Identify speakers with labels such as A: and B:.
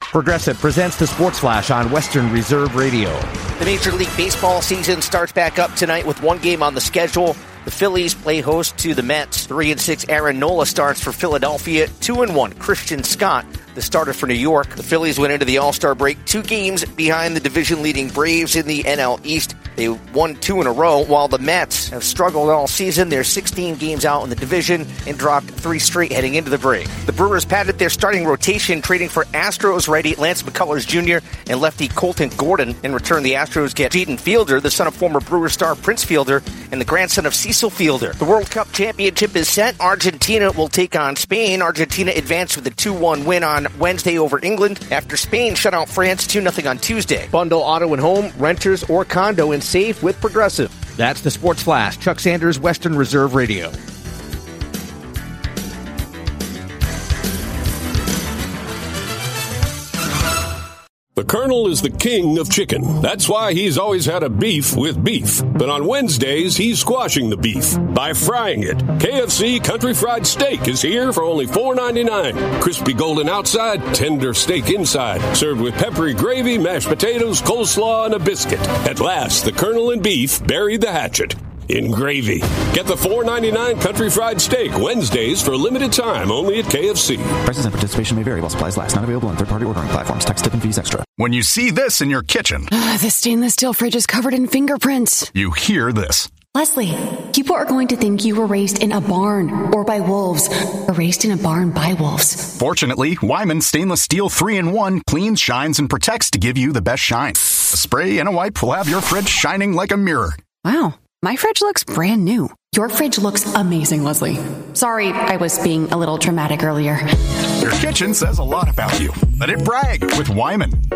A: Progressive presents the Sports Flash on Western Reserve Radio.
B: The Major League Baseball season starts back up tonight with one game on the schedule. The Phillies play host to the Mets. 3-6 Aaron Nola starts for Philadelphia. 2-1 Christian Scott, the starter for New York. The Phillies went into the All-Star break 2 games behind the division-leading Braves in the NL East. They won 2 in a row, while the Mets have struggled all season. They're 16 games out in the division and dropped 3 straight heading into the break. The Brewers padded their starting rotation, trading for Astros righty Lance McCullers Jr. and lefty Colton Gordon. In return, the Astros get Jaden Fielder, the son of former Brewers star Prince Fielder, and the grandson of Cecil Fielder. The World Cup championship is set. Argentina will take on Spain. Argentina advanced with a 2-1 win on Wednesday over England after Spain shut out France 2-0 on Tuesday. Bundle auto and home, renters, or condo and save with Progressive.
A: That's the Sports Flash. Chuck Sanders, Western Reserve Radio.
C: The Colonel is the king of chicken. That's why he's always had a beef with beef. But on Wednesdays, he's squashing the beef by frying it. KFC Country Fried Steak is here for only $4.99. Crispy golden outside, tender steak inside. Served with peppery gravy, mashed potatoes, coleslaw, and a biscuit. At last, the Colonel and beef buried the hatchet in gravy. Get the $4.99 Country Fried Steak Wednesdays for a limited time only at KFC.
D: Prices and participation may vary while supplies last. Not available on third-party ordering platforms. Tax, tip, and fees extra.
E: When you see this in your kitchen,
F: the stainless steel fridge is covered in fingerprints.
E: You hear this.
F: Leslie, people are going to think you were raised in a barn or by wolves, or raised in a barn by wolves.
E: Fortunately, Wyman Stainless Steel 3-in-1 cleans, shines, and protects to give you the best shine. A spray and a wipe will have your fridge shining like a mirror.
F: Wow. My fridge looks brand new. Your fridge looks amazing, Leslie. Sorry, I was being a little dramatic earlier.
E: Your kitchen says a lot about you. Let it brag with Wyman.